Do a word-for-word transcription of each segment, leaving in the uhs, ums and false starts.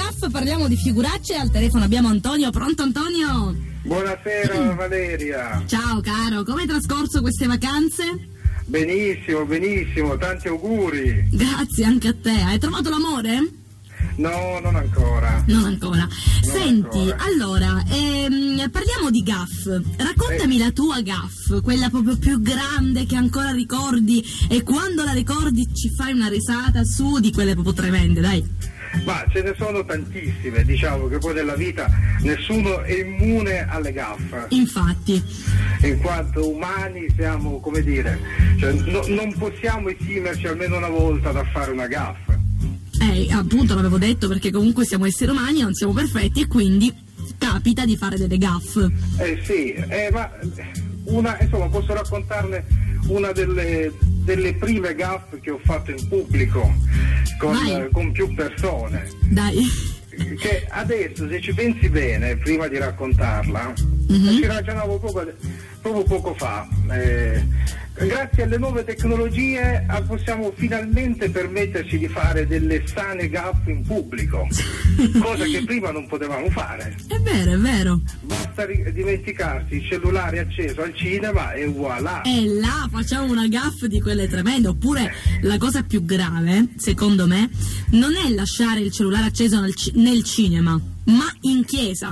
gaff, parliamo di figuracce. Al telefono abbiamo Antonio. Pronto Antonio? Buonasera Valeria. Ciao caro, come hai trascorso queste vacanze? Benissimo, benissimo, tanti auguri. Grazie anche a te. Hai trovato l'amore? No, non ancora. Non ancora. Non Senti, ancora. allora, ehm, parliamo di gaff. Raccontami Eh. la tua gaff, quella proprio più grande che ancora ricordi, e quando la ricordi ci fai una risata su di quelle proprio tremende, dai. Ma ce ne sono tantissime, diciamo che poi nella vita nessuno è immune alle gaffe, Infatti. in quanto umani siamo, come dire, cioè, no- non possiamo esimerci almeno una volta da fare una gaffa. Eh, appunto l'avevo detto, perché comunque siamo esseri umani, non siamo perfetti e quindi capita di fare delle gaffe. Eh sì, eh, ma una, insomma, posso raccontarne una delle, delle prime gaffe che ho fatto in pubblico con, Vai. eh, con più persone. Dai. Che adesso, se ci pensi bene, prima di raccontarla, Mhm. ci ragionavo proprio, proprio poco fa. Eh, grazie alle nuove tecnologie ah, possiamo finalmente permetterci di fare delle sane gaffe in pubblico, cosa che prima non potevamo fare. È vero, è vero. Basta ri- dimenticarsi il cellulare acceso al cinema e voilà. E là facciamo una gaffe di quelle tremende. Oppure la cosa più grave, secondo me, non è lasciare il cellulare acceso nel, ci- nel cinema, ma in chiesa.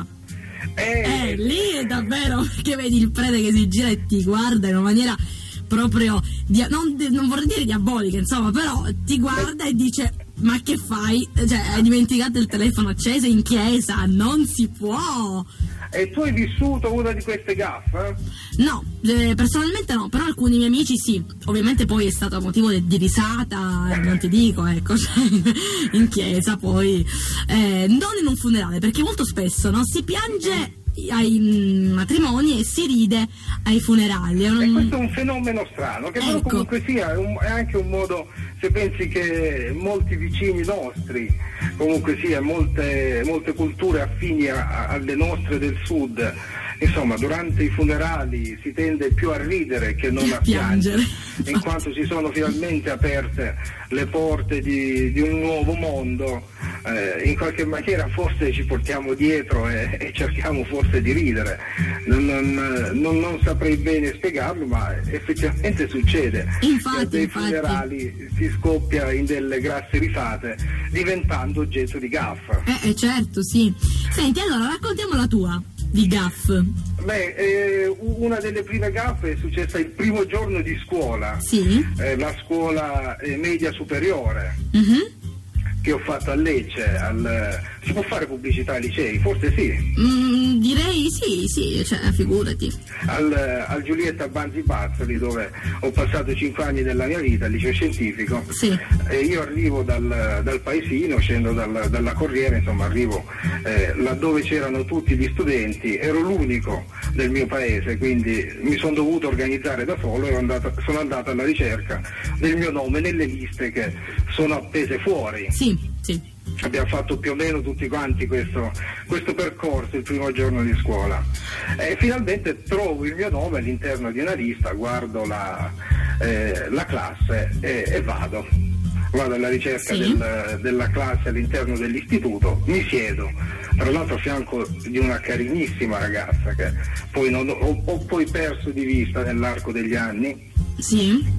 Eh, Eh, lì è davvero che vedi il prete che si gira e ti guarda in una maniera proprio dia- non, non vorrei dire diabolica, insomma, però ti guarda e dice: ma che fai? Cioè, hai dimenticato il telefono acceso in chiesa? Non si può. E tu hai vissuto una di queste gaffe? No, eh, personalmente no, però alcuni miei amici sì. Ovviamente poi è stato motivo di, di risata, eh, non ti dico, ecco, cioè, in chiesa poi, eh, non in un funerale, perché molto spesso no, si piange ai mm, matrimoni e si ride ai funerali. È un- E questo è un fenomeno strano, che però Ecco. comunque sia è, un- è anche un modo, se pensi che molti vicini nostri, comunque sia molte, molte culture affini a- a- alle nostre del sud, insomma, durante i funerali si tende più a ridere che non a Piangere. piangere, in quanto si sono finalmente aperte le porte di, di un nuovo mondo. Eh, in qualche maniera forse ci portiamo dietro e, e cerchiamo forse di ridere. Non, non- non- non saprei bene spiegarlo, ma effettivamente succede. Infatti, Per dei infatti. funerali si scoppia in delle grasse risate, diventando oggetto di gaffa. Eh, eh, certo, sì. Senti, allora raccontiamo la tua di gaff. Beh, eh, u- una delle prime gaffe è successa il primo giorno di scuola, Sì. eh, la scuola eh, media superiore Mhm. che ho fatto a Lecce. Al, si può fare pubblicità ai licei? Forse sì. Mm, direi sì, sì, cioè, figurati. Al, al Giulietta Banzi Bazzoli, dove ho passato cinque anni della mia vita, al liceo scientifico. Sì. E io arrivo dal, dal paesino, scendo dal- dalla Corriere, insomma arrivo eh, laddove c'erano tutti gli studenti, ero l'unico del mio paese, quindi mi sono dovuto organizzare da solo e ho andato- sono andato alla ricerca del mio nome nelle liste che sono appese fuori. Sì, sì. Abbiamo fatto più o meno tutti quanti questo, questo percorso il primo giorno di scuola e finalmente trovo il mio nome all'interno di una lista, guardo la, eh, la classe e, e vado vado alla ricerca Sì. del- della classe all'interno dell'istituto, mi siedo tra l'altro a fianco di una carinissima ragazza che poi non, ho, ho poi perso di vista nell'arco degli anni. Sì.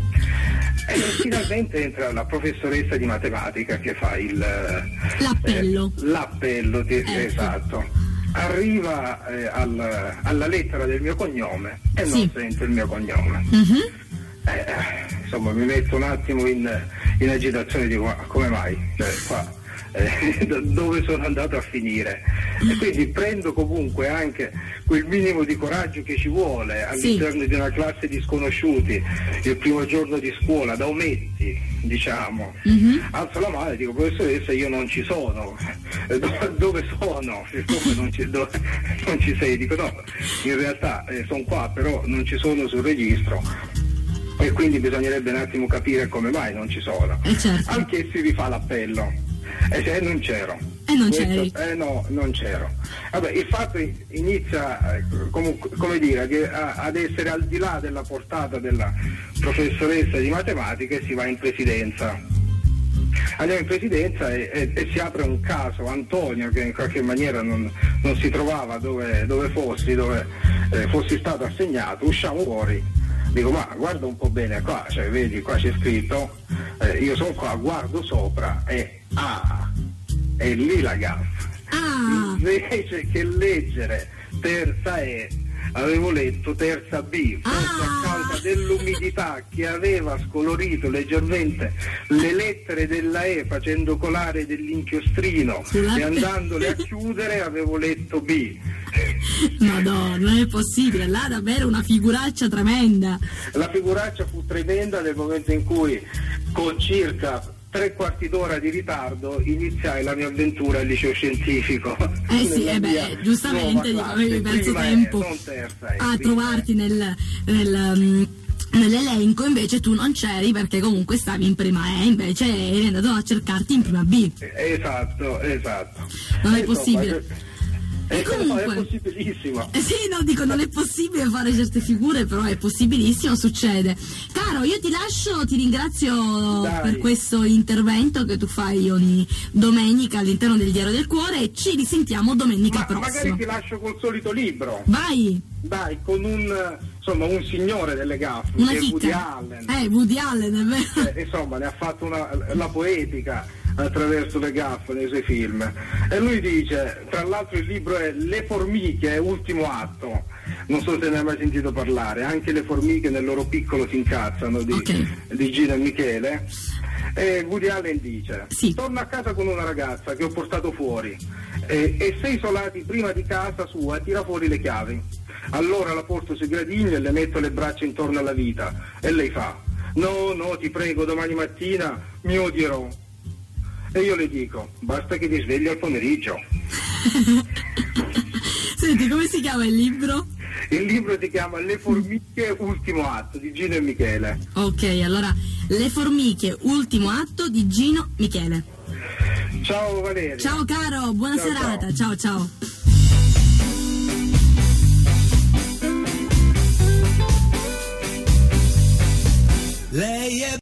E finalmente entra la professoressa di matematica che fa il L'appello. eh, l'appello di- Ecco. esatto. Arriva eh, al- alla lettera del mio cognome e non Sì. sento il mio cognome. Mhm. Eh, insomma, mi metto un attimo in, in agitazione e dico: ma come mai? Cioè, qua, eh, do- dove sono andato a finire? E quindi prendo comunque anche quel minimo di coraggio che ci vuole all'interno di una classe di sconosciuti, il primo giorno di scuola, da ometti, diciamo. Mhm. Alzo la mano e dico: professoressa, io non ci sono. Eh, do- dove sono? Come non ci, dove, non ci sei? Dico: no, in realtà eh, sono qua, però non ci sono sul registro. E quindi bisognerebbe un attimo capire come mai non ci sono. Eh, certo. Anche si rifà l'appello. E se non c'ero. E non Questo- c'eri. Eh no, non c'ero. Vabbè, il fatto inizia eh, comunque, come dire, che, a- ad essere al di là della portata della professoressa di matematica e si va in presidenza. andiamo in presidenza e, e, e si apre un caso, Antonio, che in qualche maniera non, non si trovava dove, dove fossi, dove eh, fossi stato assegnato, usciamo fuori, dico ma guarda un po' bene qua, cioè vedi qua c'è scritto, eh, io sono qua, guardo sopra e ah, è lì la gaffa. Ah. Invece che leggere terza E, avevo letto terza B, forse ah. a causa dell'umidità che aveva scolorito leggermente le lettere della E facendo colare dell'inchiostrino e andandole a chiudere avevo letto B. Madonna, non è possibile, là davvero una figuraccia tremenda. La figuraccia fu tremenda nel momento in cui con circa tre quarti d'ora di ritardo iniziai la mia avventura al liceo scientifico. Eh sì, eh beh, giustamente avevi perso tempo è, terza, è, a trovarti nel, nel um, nell'elenco, invece tu non c'eri perché comunque stavi in prima E, invece eri andato a cercarti in prima B. Esatto, esatto. Non è Insomma, possibile. E E comunque, no, è possibilissimo. Eh sì, no, dico, non è possibile fare certe figure, però è possibilissimo, succede. Caro, io ti lascio, ti ringrazio Dai. per questo intervento che tu fai ogni domenica all'interno del Diario del Cuore e ci risentiamo domenica Ma prossima. magari ti lascio col solito libro. Vai! Dai, con un, insomma, un signore delle gaffe, Una che è chicca. Woody Allen. Eh, Woody Allen, è vero. Eh, insomma, ne ha fatto una, la poetica attraverso le gaffe nei suoi film, e lui dice, tra l'altro il libro è Le formiche, ultimo atto, non so se ne hai mai sentito parlare, anche le formiche nel loro piccolo si incazzano, di, okay. di Gino e Michele. E Woody Allen dice, sì. torno a casa con una ragazza che ho portato fuori e, e sei isolati prima di casa sua, tira fuori le chiavi, allora la porto sui gradini e le metto le braccia intorno alla vita e lei fa, no no ti prego, domani mattina mi odierò. E io le dico, basta che ti svegli al pomeriggio. Senti, come si chiama il libro? Il libro si chiama Le formiche, ultimo atto, di Gino e Michele. Ok, allora, Le formiche, ultimo atto di Gino Michele. Ciao Valeria. Ciao caro, buona ciao, serata, ciao ciao. ciao.